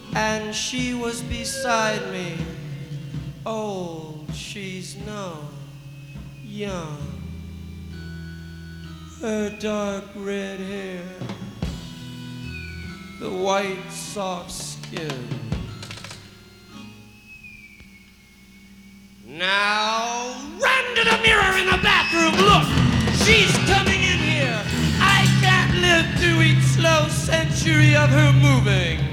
and she was beside me. Old, she's no young. Her dark red hair, the white soft skin. Now run to the mirror in the bathroom. Look, she's coming in here. I can't live through each slow century of her moving.